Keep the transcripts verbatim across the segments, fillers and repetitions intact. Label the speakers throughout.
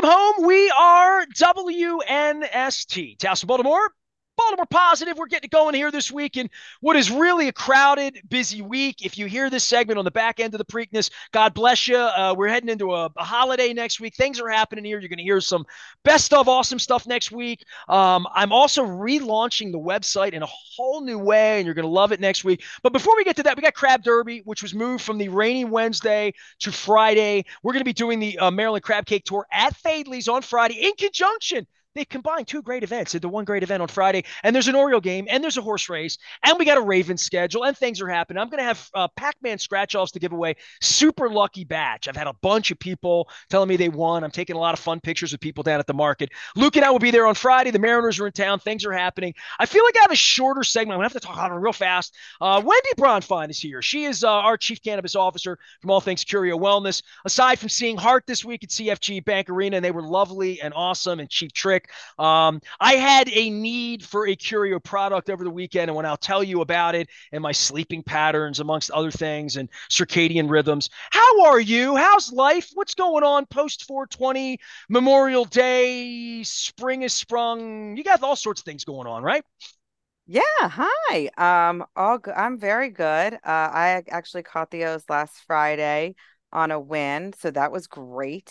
Speaker 1: home. We are W N S T, Tassel, Baltimore. Baltimore Positive. We're getting it going here this week in what is really a crowded, busy week. If you hear this segment on the back end of the Preakness, God bless you. Uh, we're heading into a, a holiday next week. Things are happening here. You're going to hear some best of awesome stuff next week. Um, I'm also relaunching the website in a whole new way, and you're going to love it next week. But before we get to that, we got Crab Derby, which was moved from the rainy Wednesday to Friday. We're going to be doing the uh, Maryland Crab Cake Tour at Fadley's on Friday in conjunction. They combined two great events into one great event on Friday. And there's an Oriole game, and there's a horse race, and we got a Ravens schedule, and things are happening. I'm going to have uh, Pac-Man scratch-offs to give away. Super lucky batch. I've had a bunch of people telling me they won. I'm taking a lot of fun pictures with people down at the market. Luke and I will be there on Friday. The Mariners are in town. Things are happening. I feel like I have a shorter segment. I'm going to have to talk about it real fast. Uh, Wendy Bronfein is here. She is uh, our Chief Cannabis Officer from All Things Curio Wellness. Aside from seeing Hart this week at C F G Bank Arena, and they were lovely and awesome, and Chief Trick. Um, I had a need for a Curio product over the weekend, and when I'll tell you about it and my sleeping patterns, amongst other things, and circadian rhythms. How are you? How's life? What's going on post four twenty, Memorial Day, spring is sprung? You got all sorts of things going on, right?
Speaker 2: Yeah, hi. Um, all good. I'm very good. Uh, I actually caught the O's last Friday on a win, so that was great.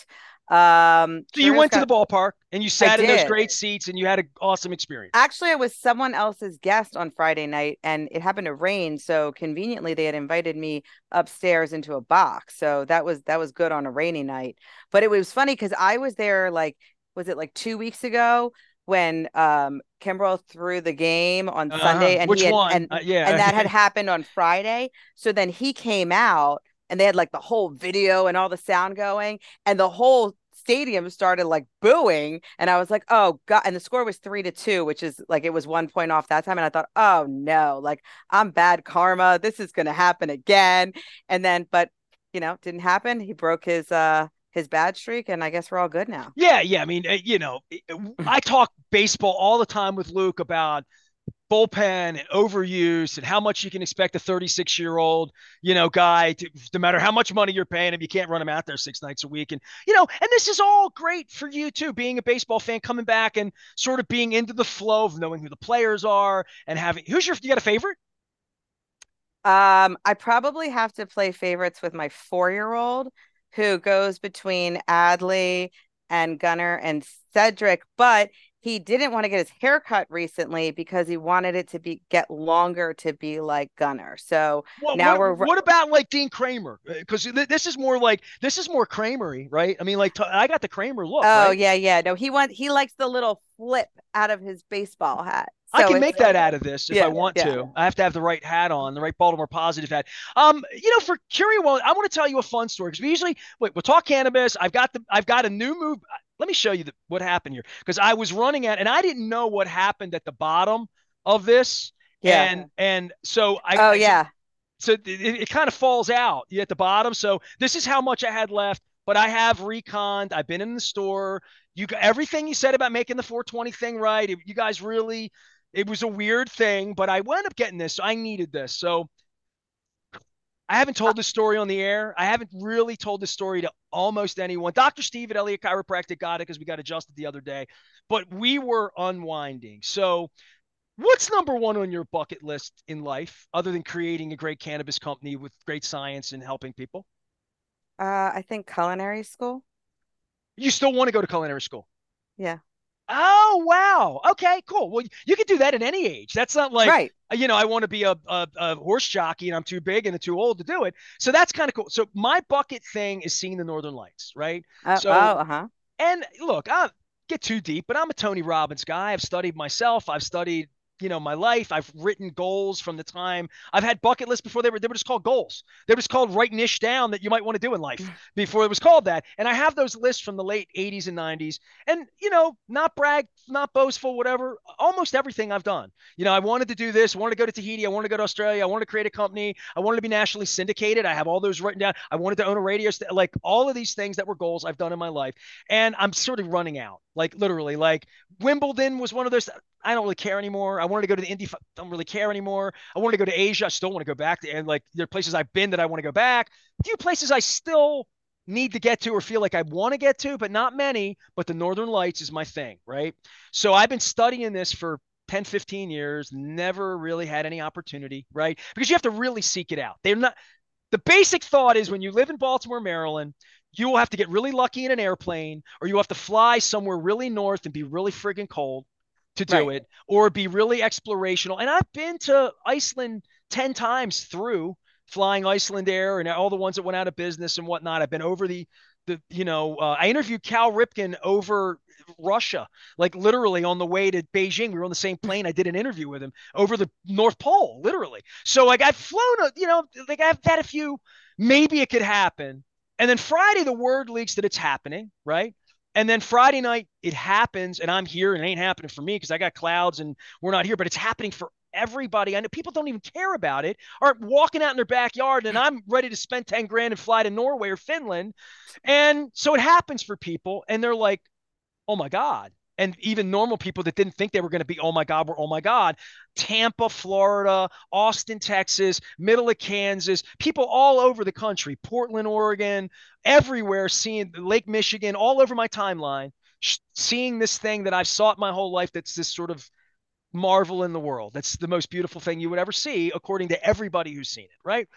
Speaker 2: Um,
Speaker 1: So you
Speaker 2: Curio's
Speaker 1: went to
Speaker 2: got
Speaker 1: the ballpark and you
Speaker 2: I
Speaker 1: sat in those
Speaker 2: did.
Speaker 1: great seats and you had an awesome experience.
Speaker 2: Actually, I was someone else's guest on Friday night, and it happened to rain, so conveniently they had invited me upstairs into a box. So that was that was good on a rainy night. But it was funny because I was there like was it like two weeks ago when um Kimbrel threw the game on
Speaker 1: Uh-huh.
Speaker 2: Sunday and he
Speaker 1: Which
Speaker 2: had
Speaker 1: one?
Speaker 2: and
Speaker 1: Uh,
Speaker 2: and
Speaker 1: yeah.
Speaker 2: that had happened on Friday. So then he came out and they had like the whole video and all the sound going and the whole stadium started like booing and I was like, oh God. And the score was three to two, which is like it was one point off that time. And I thought, oh no, like I'm bad karma. This is gonna happen again. And then, but you know, didn't happen. He broke his uh his bad streak, and I guess we're all good now.
Speaker 1: Yeah, yeah. I mean, uh, you know, I talk baseball all the time with Luke about bullpen and overuse and how much you can expect a thirty-six year old, you know, guy to, no matter how much money you're paying him, you can't run him out there six nights a week. And, you know, and this is all great for you too, being a baseball fan, coming back and sort of being into the flow of knowing who the players are and having, who's your, you got a favorite?
Speaker 2: Um, I probably have to play favorites with my four-year-old who goes between Adley and Gunner and Cedric, but he didn't want to get his hair cut recently because he wanted it to be get longer to be like Gunner. So
Speaker 1: What
Speaker 2: now
Speaker 1: what
Speaker 2: we're
Speaker 1: what about like Dean Kramer? Because th- this is more like this is more Kramery, right? I mean, like t- I got the Kramer look,
Speaker 2: oh
Speaker 1: right?
Speaker 2: yeah, yeah. No, he wants he likes the little flip out of his baseball hat.
Speaker 1: I
Speaker 2: So
Speaker 1: can
Speaker 2: it's
Speaker 1: make that out of this if I
Speaker 2: yeah,
Speaker 1: want
Speaker 2: yeah.
Speaker 1: to. I have to have the right hat on, the right Baltimore positive hat. Um, you know, for Curio, well, I want to tell you a fun story because we usually wait. We'll talk cannabis. I've got the I've got a new move. Let me show you the, what happened here because I was running at and I didn't know what happened at the bottom of this,
Speaker 2: Yeah.
Speaker 1: and and so I,
Speaker 2: Oh
Speaker 1: I so
Speaker 2: yeah.
Speaker 1: so it, it kind of falls out at the bottom. So this is how much I had left, but I have reconned. I've been in the store. You everything you said about making the four twenty thing right. It, you guys really, it was a weird thing, but I wound up getting this. So I needed this. So I haven't told this story on the air. I haven't really told this story to almost anyone. doctor Steve at Elliott Chiropractic got it because we got adjusted the other day, but we were unwinding. So what's number one on your bucket list in life other than creating a great cannabis company with great science and helping people?
Speaker 2: Uh, I think culinary school.
Speaker 1: You still want to go to culinary school?
Speaker 2: Yeah.
Speaker 1: Oh, wow. Okay, cool. Well, you can do that at any age. That's not like,
Speaker 2: Right.
Speaker 1: uh, you know, I want to be a, a, a horse jockey and I'm too big and too old to do it. So that's kind of cool. So my bucket thing is seeing the Northern Lights, right?
Speaker 2: Oh,
Speaker 1: So,
Speaker 2: oh, uh-huh.
Speaker 1: and look, I get too deep, but I'm a Tony Robbins guy. I've studied myself. I've studied, you know, my life. I've written goals from the time I've had bucket lists before they were they were just called goals. They were just called writing ish down that you might want to do in life before it was called that. And I have those lists from the late eighties and nineties. And, you know, not brag, not boastful, whatever, almost everything I've done. You know, I wanted to do this, I wanted to go to Tahiti, I wanted to go to Australia, I wanted to create a company, I wanted to be nationally syndicated. I have all those written down. I wanted to own a radio st- like all of these things that were goals I've done in my life. And I'm sort of running out, like literally, like Wimbledon was one of those. I don't really care anymore. I wanted to go to the Indy. Don't really care anymore. I wanted to go to Asia. I still want to go back to, and like there are places I've been that I want to go back. A few places I still need to get to or feel like I want to get to, but not many. But the Northern Lights is my thing, right? So I've been studying this for ten, fifteen years, never really had any opportunity, right? Because you have to really seek it out. They're not, the basic thought is when you live in Baltimore, Maryland, you will have to get really lucky in an airplane, or you have to fly somewhere really north and be really friggin' cold to do
Speaker 2: Right.
Speaker 1: it, or be really explorational. And I've been to Iceland ten times through flying Iceland Air and all the ones that went out of business and whatnot. I've been over the, the you know, uh, I interviewed Cal Ripken over Russia, like literally on the way to Beijing. We were on the same plane. I did an interview with him over the North Pole, literally. So like I've flown, a, you know, like I've had a few, maybe it could happen. And then Friday, the word leaks that it's happening, right? And then Friday night, it happens, and I'm here, and it ain't happening for me because I got clouds and we're not here, but it's happening for everybody. I know people don't even care about it, are walking out in their backyard, and I'm ready to spend ten grand and fly to Norway or Finland. And so it happens for people, and they're like, oh my God. And even normal people that didn't think they were going to be, oh my God, were, oh my God. Tampa, Florida, Austin, Texas, middle of Kansas, people all over the country, Portland, Oregon, everywhere, seeing Lake Michigan, all over my timeline, seeing this thing that I've sought my whole life that's this sort of marvel in the world. That's the most beautiful thing you would ever see, according to everybody who's seen it, right?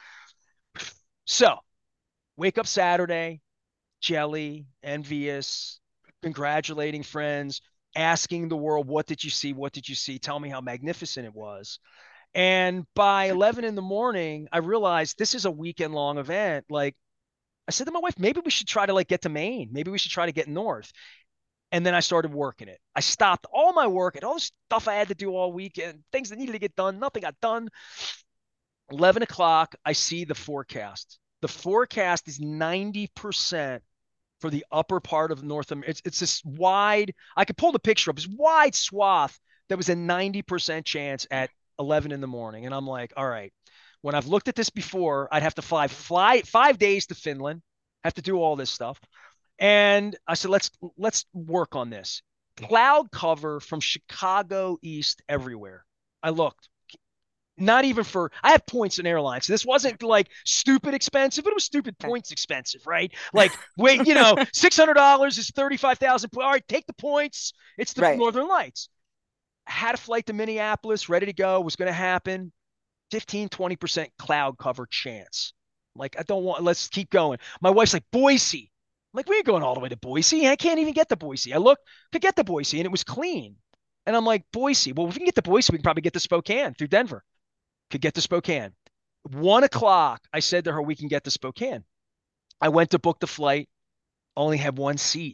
Speaker 1: So wake up Saturday, jelly, envious, congratulating friends, asking the world, what did you see? What did you see? Tell me how magnificent it was. And by eleven in the morning, I realized this is a weekend long event. Like I said to my wife, maybe we should try to like get to Maine. Maybe we should try to get north. And then I started working it. I stopped all my work and all the stuff I had to do all weekend, things that needed to get done. Nothing got done. eleven o'clock, I see the forecast. The forecast is ninety percent for the upper part of North America. It's, it's this wide, I could pull the picture up, this wide swath that was a ninety percent chance at eleven in the morning. And I'm like, all right, when I've looked at this before, I'd have to fly, fly five days to Finland, have to do all this stuff. And I said, let's, let's work on this. Cloud cover from Chicago East everywhere. I looked, not even for, I have points in airlines. So this wasn't like stupid expensive, but it was stupid points expensive, right? Like, wait, you know, six hundred dollars is thirty-five thousand. All right, take the points. It's the
Speaker 2: Right.
Speaker 1: Northern Lights. Had a flight to Minneapolis, ready to go, was going to happen. fifteen, twenty percent cloud cover chance. Like, I don't want, let's keep going. My wife's like, Boise. I'm like, we're going all the way to Boise. I can't even get to Boise. I looked, could get to Boise, and it was clean. And I'm like, Boise. Well, if we can get to Boise, we can probably get to Spokane through Denver. Could get to Spokane. One o'clock, I said to her, we can get to Spokane. I went to book the flight, only had one seat.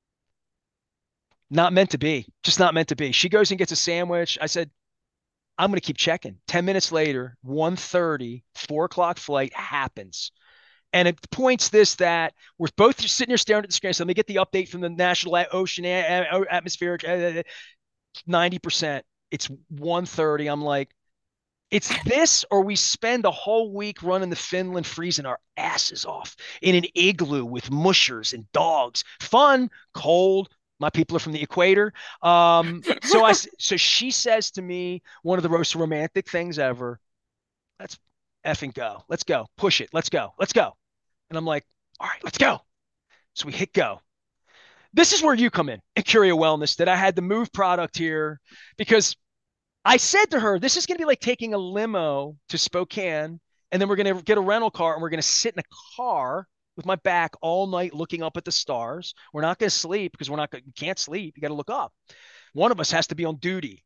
Speaker 1: Not meant to be, just not meant to be. She goes and gets a sandwich. I said, I'm going to keep checking. ten minutes later, one thirty, four o'clock flight happens. And it points this, that we're both just sitting here staring at the screen. So let me get the update from the National Ocean Atmospheric, ninety percent. It's one thirty. I'm like, it's this, or we spend a whole week running to Finland, freezing our asses off in an igloo with mushers and dogs. Fun, cold. My people are from the equator. Um, so I, so she says to me, one of the most romantic things ever. Let's effing go. Let's go. Push it. Let's go. Let's go. And I'm like, all right, let's go. So we hit go. This is where you come in at Curio Wellness, that I had to move product here because I said to her, this is going to be like taking a limo to Spokane, and then we're going to get a rental car and we're going to sit in a car with my back all night looking up at the stars. We're not going to sleep because we're not going, we can't sleep. You got to look up. One of us has to be on duty.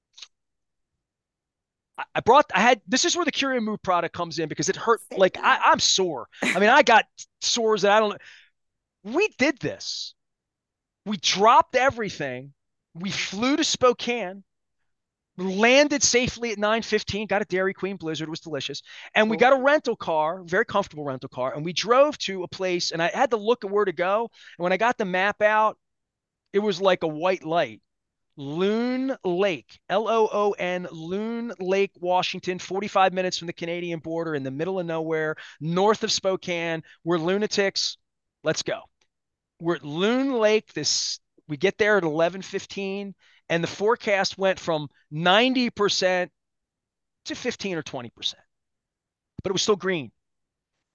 Speaker 1: I, I brought, I had, this is where the Curio Move product comes in because it hurt. Like I, I'm sore. I mean, I got sores that I don't, we did this. We dropped everything. We flew to Spokane, landed safely at nine fifteen, got a Dairy Queen Blizzard, it was delicious. And we got a rental car, very comfortable rental car. And we drove to a place, and I had to look at where to go. And when I got the map out, it was like a white light. Loon Lake, L O O N, Loon Lake, Washington, forty-five minutes from the Canadian border in the middle of nowhere, north of Spokane. We're lunatics. Let's go. We're at Loon Lake. This, we get there at eleven fifteen, and the forecast went from ninety percent to fifteen or twenty percent, but it was still green.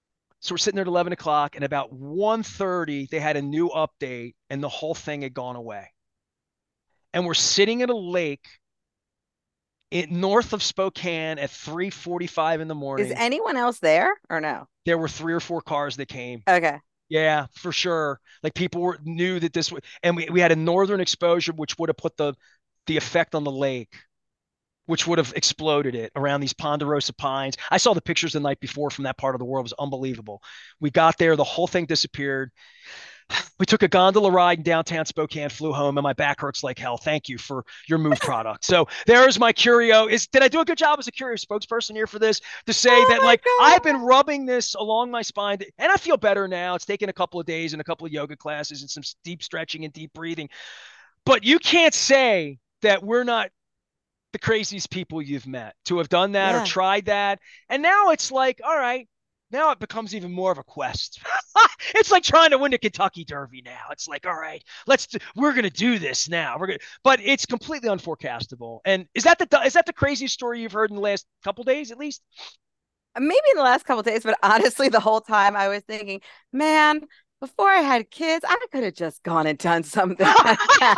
Speaker 1: So we're sitting there at eleven o'clock, and about one thirty, they had a new update, and the whole thing had gone away. And we're sitting at a lake in, north of Spokane at three forty-five in the
Speaker 2: Is
Speaker 1: morning.
Speaker 2: anyone else there or no?
Speaker 1: There were three or four cars that came.
Speaker 2: Okay.
Speaker 1: Yeah, for sure. Like people were knew that this would, and we, we had a northern exposure, which would have put the the effect on the lake, which would have exploded it around these ponderosa pines. I saw the pictures the night before from that part of the world. It was unbelievable. We got there, the whole thing disappeared. We took a gondola ride in downtown Spokane, flew home, and my back hurts like hell. Thank you for your move product. So there's my curio. Is did I do a good job as a curio spokesperson here for this? To say
Speaker 2: Oh
Speaker 1: that
Speaker 2: my
Speaker 1: like I've
Speaker 2: God.
Speaker 1: been rubbing this along my spine, and I feel better now. It's taken a couple of days and a couple of yoga classes and some deep stretching and deep breathing. But you can't say that we're not the craziest people you've met to have done that or
Speaker 2: Yeah.
Speaker 1: tried that. And now it's like, all right, now it becomes even more of a quest. It's like trying to win the Kentucky Derby now. It's like, all right, let's do, we're gonna do this now. We're gonna, but it's completely unforecastable. And is that the is that the craziest story you've heard in the last couple days at least?
Speaker 2: Maybe in the last couple of days, but honestly, the whole time I was thinking, man, before I had kids, I could have just gone and done something like that.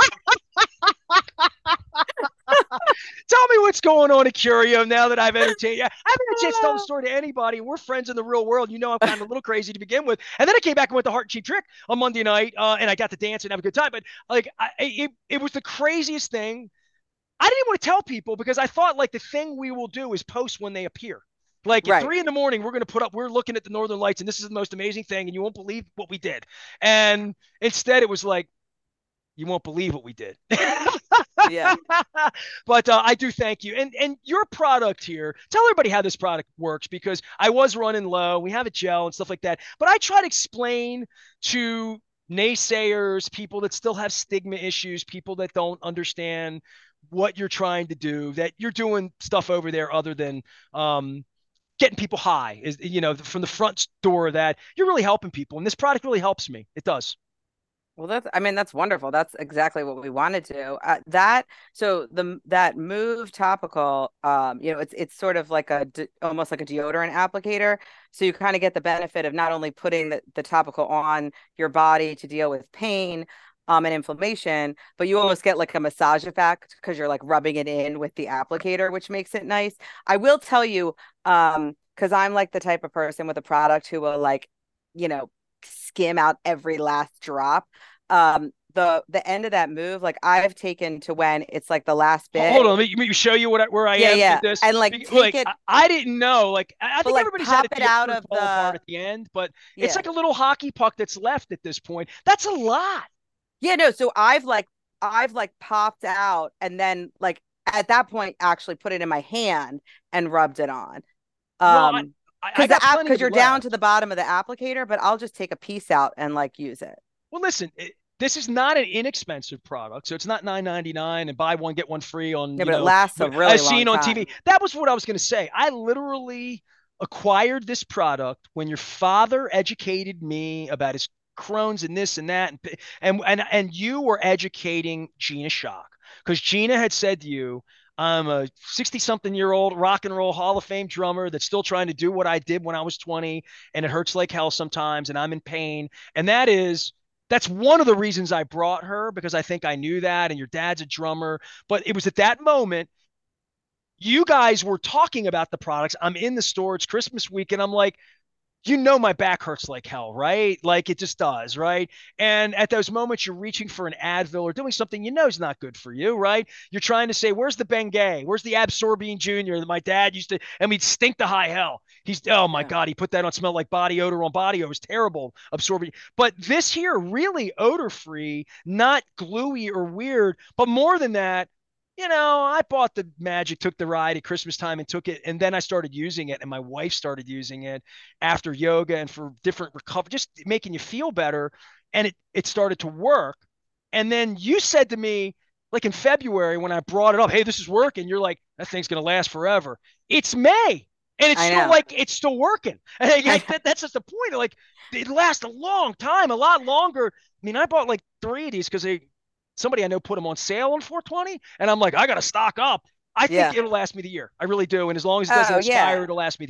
Speaker 1: Tell me what's going on at Curio now that I've entertained you. I haven't had a chance to tell the story to anybody. We're friends in the real world. You know, I'm kind of a little crazy to begin with. And then I came back and went to Heart and Cheap Trick on Monday night, uh, and I got to dance and have a good time. But like, I, it, it was the craziest thing. I didn't want to tell people because I thought like the thing we will do is post when they appear. Like at
Speaker 2: Right.
Speaker 1: three in the morning, we're going to put up, we're looking at the Northern Lights, and this is the most amazing thing, and you won't believe what we did. And instead, it was like, you won't believe what we did.
Speaker 2: Yeah.
Speaker 1: But uh, I do thank you. And and your product here, tell everybody how this product works because I was running low. We have a gel and stuff like that. But I try to explain to naysayers, people that still have stigma issues, people that don't understand what you're trying to do, that you're doing stuff over there other than um, getting people high, is you know, from the front door, that you're really helping people. And this product really helps me. It does.
Speaker 2: Well, that's, I mean, that's wonderful. That's exactly what we wanted to. Uh, that, so the that Move topical, um, you know, it's it's sort of like a de- almost like a deodorant applicator. So you kind of get the benefit of not only putting the, the topical on your body to deal with pain, um, and inflammation, but you almost get like a massage effect because you're like rubbing it in with the applicator, which makes it nice. I will tell you, um, because I'm like the type of person with a product who will like, you know, skim out every last drop. Um, the the end of that move, like I've taken to when it's like the last bit.
Speaker 1: Hold on, let me, let me show you what I, where I
Speaker 2: Yeah,
Speaker 1: am with
Speaker 2: yeah.
Speaker 1: this.
Speaker 2: And like take
Speaker 1: Like
Speaker 2: it,
Speaker 1: I, I didn't know. Like I, I
Speaker 2: but
Speaker 1: think
Speaker 2: like
Speaker 1: everybody's had
Speaker 2: pop
Speaker 1: a
Speaker 2: it
Speaker 1: deal
Speaker 2: out
Speaker 1: where it
Speaker 2: of
Speaker 1: fall apart
Speaker 2: the,
Speaker 1: at the end, but it's
Speaker 2: yeah.
Speaker 1: like a little hockey puck that's left at this point. That's a lot.
Speaker 2: Yeah, no, so I've like I've like popped out and then like at that point actually put it in my hand and rubbed it on.
Speaker 1: Well, I,
Speaker 2: Um,
Speaker 1: I I
Speaker 2: because the
Speaker 1: got
Speaker 2: app
Speaker 1: plenty
Speaker 2: because
Speaker 1: of it
Speaker 2: you're down to
Speaker 1: left.
Speaker 2: the bottom of the applicator, but I'll just take a piece out and like use it.
Speaker 1: Well, listen, it, this is not an inexpensive product, so it's not nine ninety-nine and buy one get one free on,
Speaker 2: Yeah,
Speaker 1: you
Speaker 2: but it
Speaker 1: know,
Speaker 2: lasts a really
Speaker 1: as
Speaker 2: long
Speaker 1: seen on T V.
Speaker 2: time.
Speaker 1: That was what I was going to say. I literally acquired this product when your father educated me about his Crohn's and this and that, and and and, and you were educating Gina Shock because Gina had said to you, I'm a sixty something year old rock and roll Hall of Fame drummer that's still trying to do what I did when I was twenty, and it hurts like hell sometimes, and I'm in pain. And that is, that's one of the reasons I brought her because I think I knew that. And your dad's a drummer. But it was at that moment you guys were talking about the products. I'm in the store. It's Christmas week. And I'm like, you know my back hurts like hell, right? Like it just does, right? And at those moments, you're reaching for an Advil or doing something you know is not good for you, right? You're trying to say, "Where's the Bengay? Where's the Absorbine Junior that my dad used to?" And we'd stink to high hell. He's, oh my
Speaker 2: Yeah.
Speaker 1: god, he put that on, smelled like body odor on body odor. It was terrible, absorbing. But this here, really odor free, not gluey or weird. But more than that, you know, I bought the Magic, took the ride at Christmas time and took it. And then I started using it, and my wife started using it after yoga and for different recovery, just making you feel better. And it, it started to work. And then you said to me, like in February, when I brought it up, hey, this is working. You're like, that thing's going to last forever. It's May. And it's
Speaker 2: I
Speaker 1: still
Speaker 2: know.
Speaker 1: like, it's still working. And
Speaker 2: I
Speaker 1: like, that, that's just the point. Like, it lasts a long time, a lot longer. I mean, I bought like three of these because they, somebody I know put them on sale on four twenty. And I'm like, I got to stock up. I think
Speaker 2: Yeah.
Speaker 1: it'll last me the year. I really do. And as long as it doesn't
Speaker 2: Oh,
Speaker 1: expire,
Speaker 2: yeah.
Speaker 1: it'll last me the year.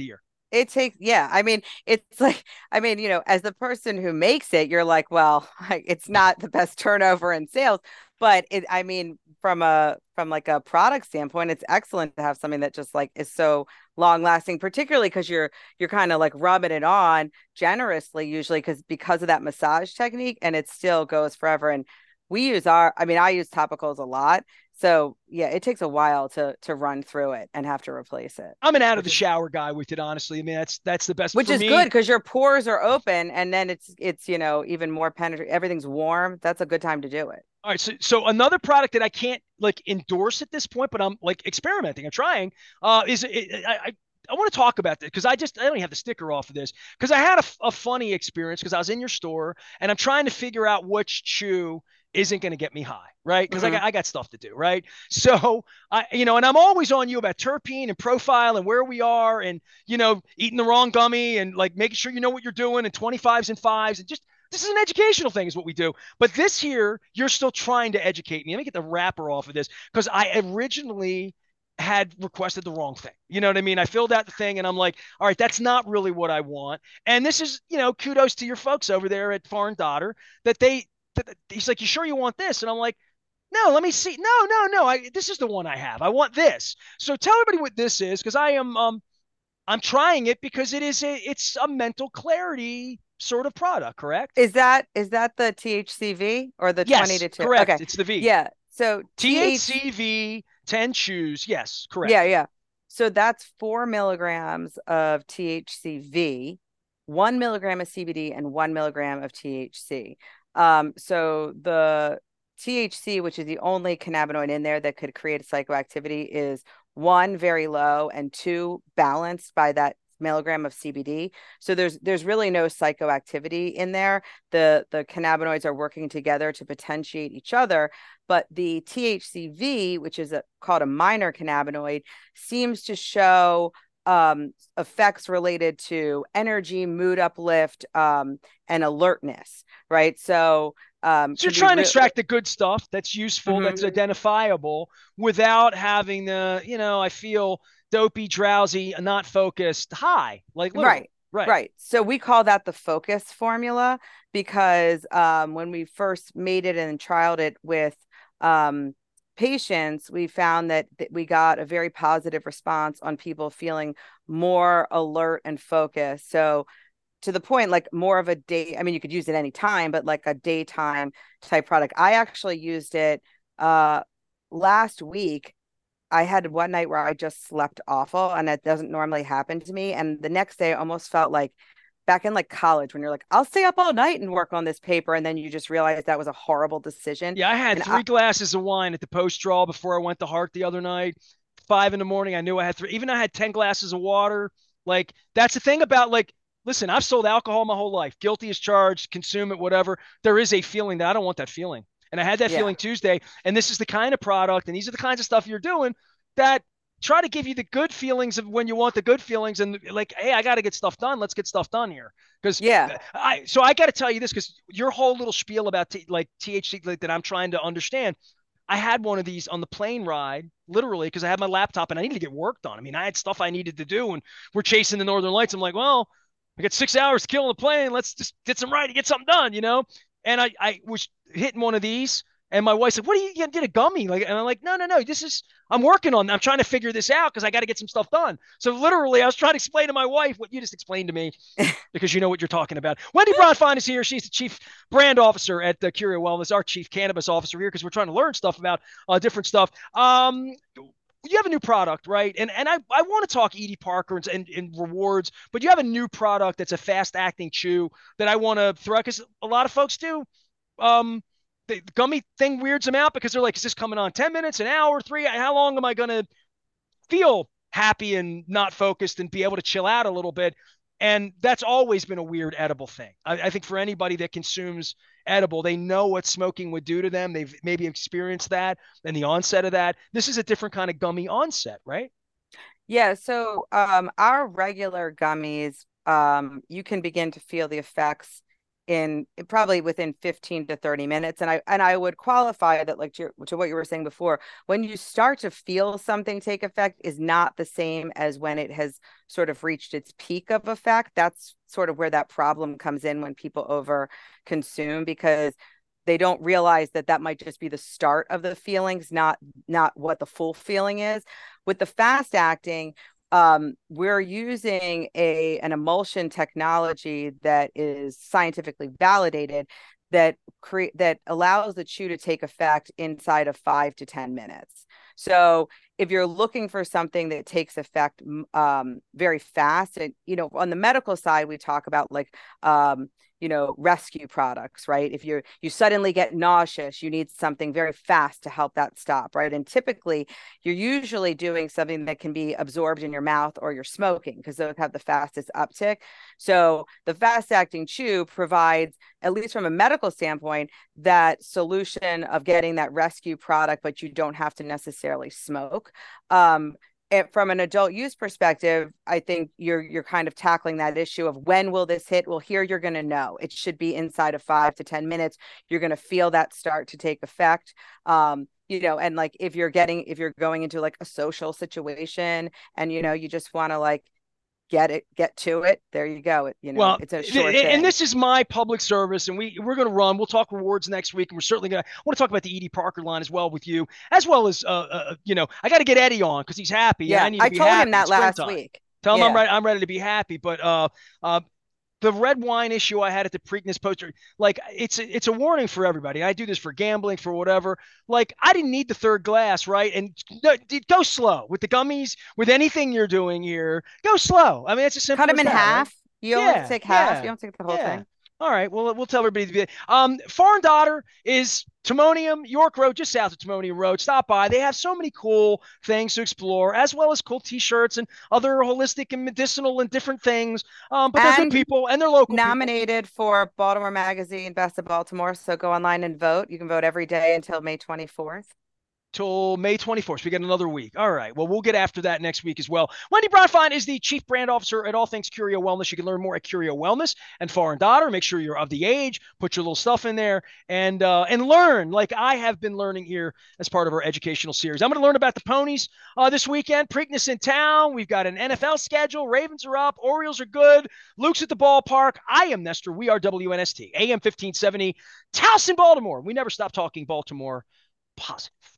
Speaker 2: It takes, yeah. I mean, it's like, I mean, you know, as the person who makes it, you're like, well, it's not the best turnover in sales, but it, I mean, from a, from like a product standpoint, it's excellent to have something that just like is so long lasting, particularly because you're, you're kind of like rubbing it on generously, usually because, because of that massage technique, and it still goes forever. And we use our, I mean, I use topicals a lot. So yeah, it takes a while to, to run through it and have to replace it,
Speaker 1: I'm an out of
Speaker 2: which
Speaker 1: the
Speaker 2: is
Speaker 1: shower guy with it, honestly. I mean, that's that's the best
Speaker 2: which
Speaker 1: for
Speaker 2: is good
Speaker 1: me.
Speaker 2: because your pores are open and then it's it's you know even more penetrating. Everything's warm. That's a good time to do it.
Speaker 1: All right, so so another product that I can't like endorse at this point, but I'm like experimenting, I'm trying. Uh, is it, I I, I want to talk about this because I just I don't have the sticker off of this because I had a, a funny experience because I was in your store and I'm trying to figure out which chew isn't going to get me high, right? Because I
Speaker 2: Hmm.
Speaker 1: got I got stuff to do, right? So I you know, and I'm always on you about terpene and profile and where we are and you know eating the wrong gummy and like making sure you know what you're doing and twenty-fives and fives and just this is an educational thing is what we do. But this here, you're still trying to educate me. Let me get the wrapper off of this because I originally had requested the wrong thing. You know what I mean? I filled out the thing and I'm like, all right, that's not really what I want. And this is, you know, kudos to your folks over there at Foreign Daughter that they, that, he's like, you sure you want this? And I'm like, no, let me see. No, no, no. I, this is the one I have. I want this. So tell everybody what this is because I am, um, I'm trying it because it is a, it's a mental clarity sort of product, correct?
Speaker 2: Is that is that the T H C V or the twenty
Speaker 1: Yes,
Speaker 2: to two?
Speaker 1: correct.
Speaker 2: Okay.
Speaker 1: It's the V.
Speaker 2: Yeah. So T H,
Speaker 1: T H C V, ten chews. Yes,
Speaker 2: yeah,
Speaker 1: correct.
Speaker 2: yeah. So that's four milligrams of T H C V, one milligram of C B D, and one milligram of T H C. Um, so the T H C, which is the only cannabinoid in there that could create a psychoactivity, is one very low and two balanced by that milligram of C B D. So there's there's really no psychoactivity in there. The the cannabinoids are working together to potentiate each other, but the T H C V, which is a, called a minor cannabinoid, seems to show um, effects related to energy, mood uplift, um, and alertness, right? So um,
Speaker 1: So you're
Speaker 2: can be
Speaker 1: trying to
Speaker 2: real.
Speaker 1: extract the good stuff that's useful,
Speaker 2: Mhm.
Speaker 1: that's identifiable without having the, you know, I feel dopey, drowsy, not focused, high, like literally.
Speaker 2: Right.
Speaker 1: Right.
Speaker 2: Right. So we call that the focus formula because um, when we first made it and trialed it with um, patients, we found that, that we got a very positive response on people feeling more alert and focused. So to the point, like more of a day, I mean, you could use it any time, but like a daytime type product. I actually used it uh, last week. I had one night where I just slept awful, and that doesn't normally happen to me. And the next day, I almost felt like back in like college when you're like, I'll stay up all night and work on this paper. And then you just realize that was a horrible decision.
Speaker 1: Yeah, I had
Speaker 2: And I,
Speaker 1: three glasses of wine at the post draw before I went to Heart the other night. Five in the morning, I knew I had three. Even I had ten glasses of water. Like that's the thing about like, listen, I've sold alcohol my whole life. Guilty as charged, consume it, whatever. There is a feeling that I don't want that feeling, and I had that
Speaker 2: yeah,
Speaker 1: feeling Tuesday. And this is the kind of product, and these are the kinds of stuff you're doing that try to give you the good feelings of when you want the good feelings, and like, hey, I got to get stuff done. Let's get stuff done here. Because
Speaker 2: yeah.
Speaker 1: I, so I got to tell you this because your whole little spiel about t- like T H C like, that I'm trying to understand. I had one of these on the plane ride, literally, because I had my laptop and I needed to get work done. I mean, I had stuff I needed to do, and we're chasing the Northern Lights. I'm like, well, I got six hours to kill on the plane. Let's just get some right to get something done, you know? And I, I was hitting one of these, and my wife said, "What are you gonna get a gummy?" Like, and I'm like, "No, no, no. This is I'm working on. I'm trying to figure this out because I got to get some stuff done." So literally, I was trying to explain to my wife what you just explained to me because you know what you're talking about. Wendy Bronfein is here. She's the chief brand officer at the Curia Wellness, our chief cannabis officer here because we're trying to learn stuff about uh, different stuff. Um, you have a new product, right? And and I, I want to talk Edie Parker and, and, and rewards, but you have a new product that's a fast acting chew that I want to throw because a lot of folks do. Um, the gummy thing weirds them out because they're like, is this coming on ten minutes, an hour, three? How long am I going to feel happy and not focused and be able to chill out a little bit? And that's always been a weird edible thing. I, I think for anybody that consumes edible, they know what smoking would do to them. They've maybe experienced that and the onset of that. This is a different kind of gummy onset, right?
Speaker 2: Yeah. So um, our regular gummies, um, you can begin to feel the effects in probably within fifteen to thirty minutes. And I and I would qualify that, like, to, your, to what you were saying before, when you start to feel something take effect is not the same as when it has sort of reached its peak of effect. That's sort of where that problem comes in when people over consume, because they don't realize that that might just be the start of the feelings, not not what the full feeling is. With the fast acting, um, we're using a an emulsion technology that is scientifically validated, that create that allows the chew to take effect inside of five to ten minutes. So if you're looking for something that takes effect um, very fast, and you know, on the medical side, we talk about like um, you know, rescue products, right? If you're you suddenly get nauseous, you need something very fast to help that stop, right? And typically you're usually doing something that can be absorbed in your mouth, or you're smoking, because those have the fastest uptick. So the fast acting chew provides, at least from a medical standpoint, that solution of getting that rescue product, but you don't have to necessarily smoke. Um, it, from an adult use perspective, I think you're you're kind of tackling that issue of when will this hit? Well, here you're going to know it should be inside of five to ten minutes. You're going to feel that start to take effect. Um, you know, and like if you're getting if you're going into like a social situation, and you know, you just want to like get it, get to it. There you go. It, you know,
Speaker 1: Well,
Speaker 2: it's a short
Speaker 1: and
Speaker 2: thing.
Speaker 1: this is my public service, and we we're going to run. We'll talk rewards next week, and we're certainly going to want to talk about the Edie Parker line as well with you, as well as uh, uh you know, I got to get Eddie on because he's happy, and I
Speaker 2: Yeah,
Speaker 1: need to
Speaker 2: I
Speaker 1: be
Speaker 2: told him
Speaker 1: happy.
Speaker 2: that
Speaker 1: It's
Speaker 2: last
Speaker 1: springtime.
Speaker 2: week.
Speaker 1: Tell him I'm
Speaker 2: Yeah.
Speaker 1: ready. I'm ready to be happy. But uh, uh, the red wine issue I had at the Preakness poster, like it's a, it's a warning for everybody. I do this for gambling, for whatever. Like I didn't need the third glass, right? And no, go slow with the gummies, with anything you're doing here. Go slow. I mean, it's as
Speaker 2: Cut
Speaker 1: simple
Speaker 2: them
Speaker 1: as
Speaker 2: in
Speaker 1: that, right?
Speaker 2: half. You only
Speaker 1: Yeah,
Speaker 2: take half. You
Speaker 1: yeah,
Speaker 2: don't take the whole
Speaker 1: yeah.
Speaker 2: thing.
Speaker 1: All right. Well, we'll tell everybody to be. Um, Foreign Daughter is Timonium, York Road, just south of Timonium Road. Stop by. They have so many cool things to explore, as well as cool T-shirts and other holistic and medicinal and different things. Um, but they're good
Speaker 2: And
Speaker 1: people and they're local people.
Speaker 2: nominated for Baltimore Magazine Best of Baltimore. So go online and vote. You can vote every day until May twenty-fourth.
Speaker 1: Till May twenty-fourth. We get another week. All right. Well, we'll get after that next week as well. Wendy Bronfine is the Chief Brand Officer at All Things Curio Wellness. You can learn more at Curio Wellness and Foreign Daughter. Make sure you're of the age. Put your little stuff in there and uh, and learn like I have been learning here as part of our educational series. I'm going to learn about the ponies uh, this weekend. Preakness in town. We've got an N F L schedule. Ravens are up. Orioles are good. Luke's at the ballpark. I am Nestor. We are W N S T. A M fifteen seventy. Towson, Baltimore. We never stop talking Baltimore positive.